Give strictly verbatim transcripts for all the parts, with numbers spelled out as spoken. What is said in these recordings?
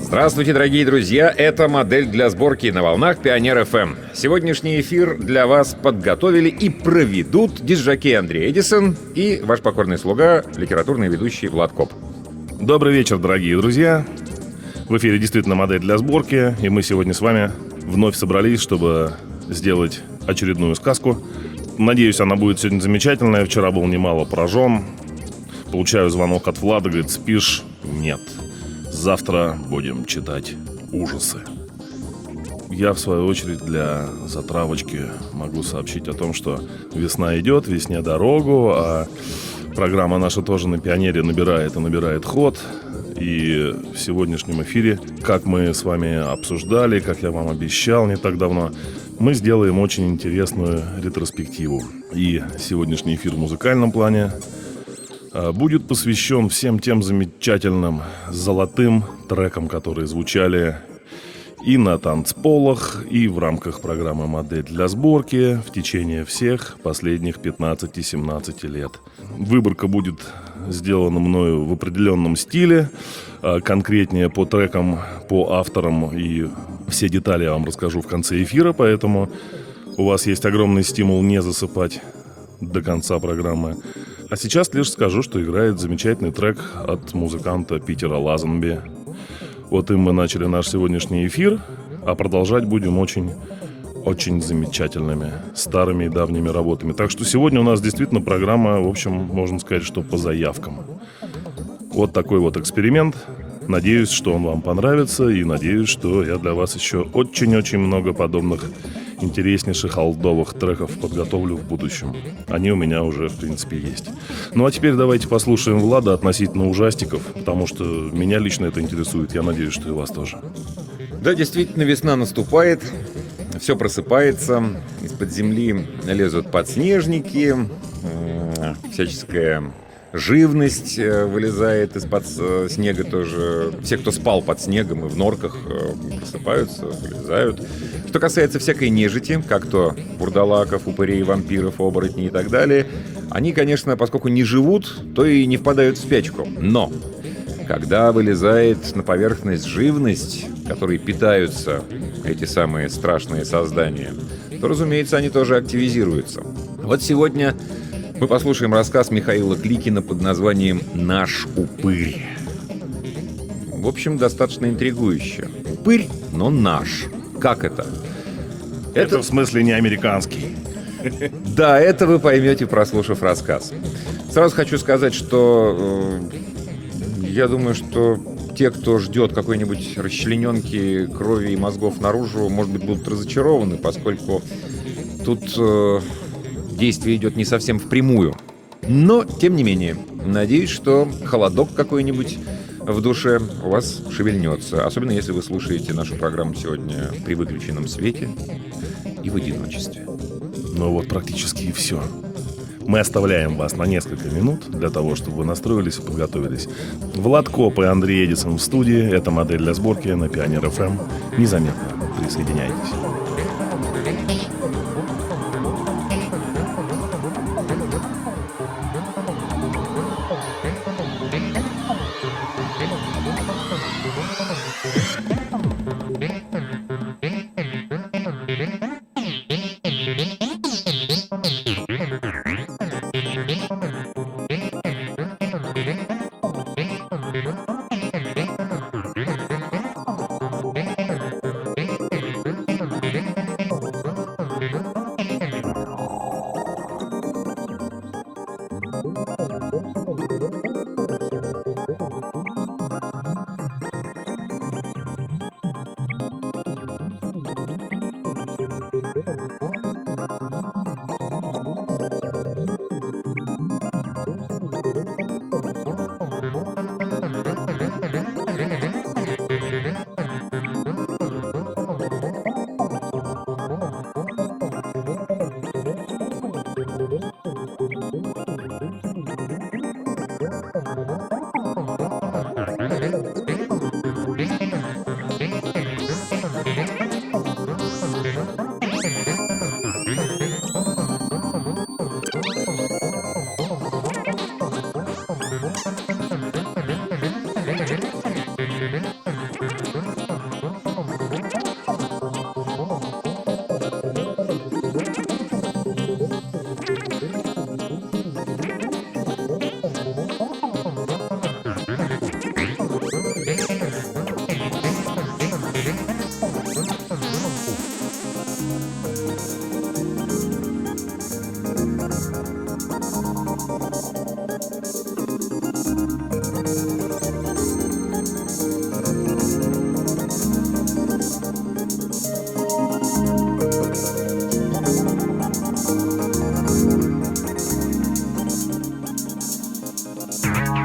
Здравствуйте, дорогие друзья! Это «Модель для сборки» на волнах Пионер эф эм. Сегодняшний эфир для вас подготовили и проведут диджокей Андрей Эдисон и ваш покорный слуга, литературный ведущий Влад Коп. Добрый вечер, дорогие друзья! В эфире действительно «Модель для сборки», и мы сегодня с вами вновь собрались, чтобы сделать очередную сказку. Надеюсь, она будет сегодня замечательная. Вчера был немало поражен. Получаю звонок от Влада, говорит: спишь? Нет. Завтра будем читать ужасы. Я, в свою очередь, для затравочки могу сообщить о том, что весна идет, весне дорогу, а программа наша тоже на Пионере набирает и набирает ход. И в сегодняшнем эфире, как мы с вами обсуждали, как я вам обещал не так давно, мы сделаем очень интересную ретроспективу. И сегодняшний эфир в музыкальном плане будет посвящен всем тем замечательным золотым трекам, которые звучали и на танцполах, и в рамках программы «Модель для сборки» в течение всех последних пятнадцати-семнадцати лет. Выборка будет сделана мною в определенном стиле, конкретнее по трекам, по авторам, и все детали я вам расскажу в конце эфира, поэтому у вас есть огромный стимул не засыпать до конца программы. А сейчас лишь скажу, что играет замечательный трек от музыканта Питера Лазенби. Вот им мы начали наш сегодняшний эфир, а продолжать будем очень, очень замечательными старыми и давними работами. Так что сегодня у нас действительно программа, в общем, можно сказать, что по заявкам. Вот такой вот эксперимент. Надеюсь, что он вам понравится, и надеюсь, что я для вас еще очень-очень много подобных интереснейших олдовых треков подготовлю в будущем. Они у меня уже, в принципе, есть. Ну а теперь давайте послушаем Влада относительно ужастиков, потому что меня лично это интересует. Я надеюсь, что и вас тоже. Да, действительно, весна наступает, все просыпается, из-под земли лезут подснежники, всяческая живность вылезает из-под снега тоже. Все, кто спал под снегом и в норках, просыпаются, вылезают. Что касается всякой нежити, как то бурдалаков, упырей, вампиров, оборотней и так далее, они, конечно, поскольку не живут, то и не впадают в спячку. Но когда вылезает на поверхность живность, которой питаются эти самые страшные создания, то, разумеется, они тоже активизируются. Вот сегодня мы послушаем рассказ Михаила Кликина под названием «Наш упырь». В общем, достаточно интригующе. Упырь, но наш. Как это? Это, это в смысле не американский. Да, это вы поймете, прослушав рассказ. Сразу хочу сказать, что э, я думаю, что те, кто ждет какой-нибудь расчлененки крови и мозгов наружу, может быть, будут разочарованы, поскольку тут э, действие идет не совсем впрямую. Но, тем не менее, надеюсь, что холодок какой-нибудь в душе у вас шевельнется. Особенно, если вы слушаете нашу программу сегодня при выключенном свете и в одиночестве. Ну вот практически и все. Мы оставляем вас на несколько минут для того, чтобы вы настроились и подготовились. Влад Коп и Андрей Эдисон в студии. Это «Модель для сборки» на Пионер эф эм. Незаметно присоединяйтесь.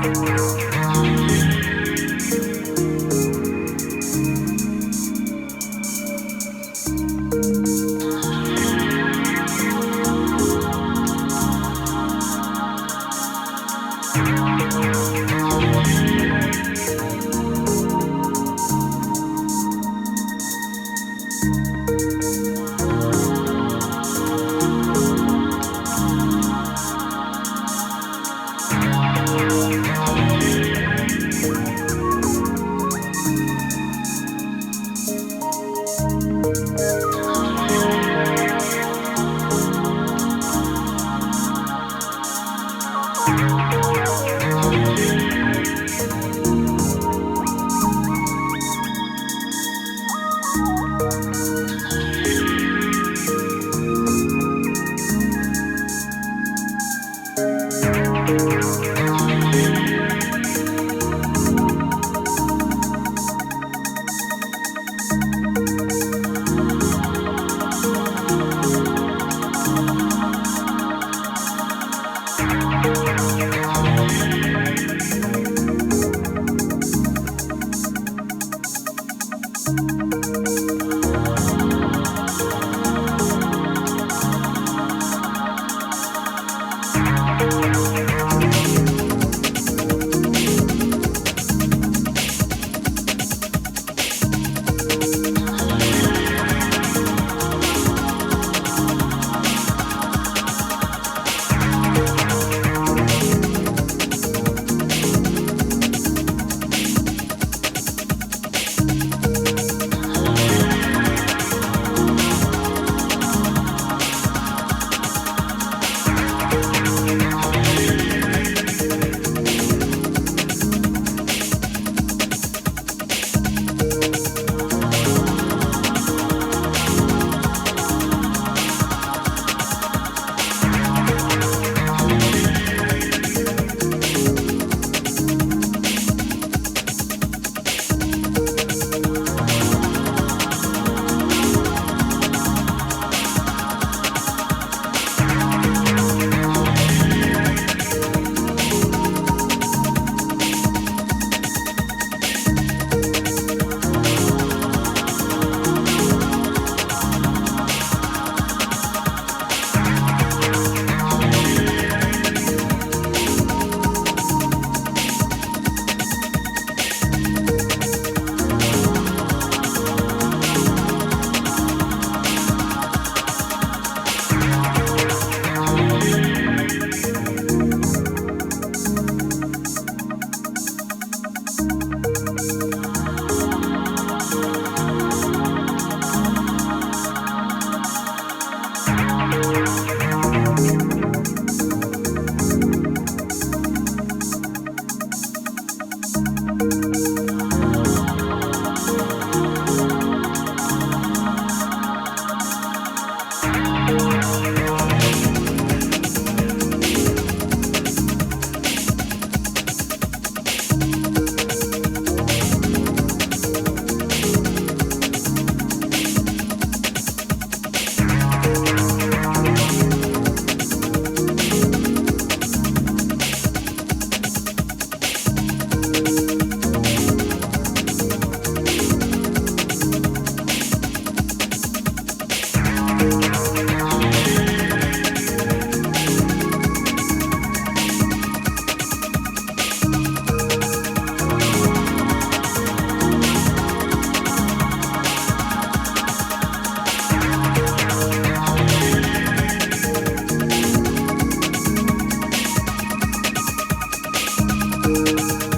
Thank you.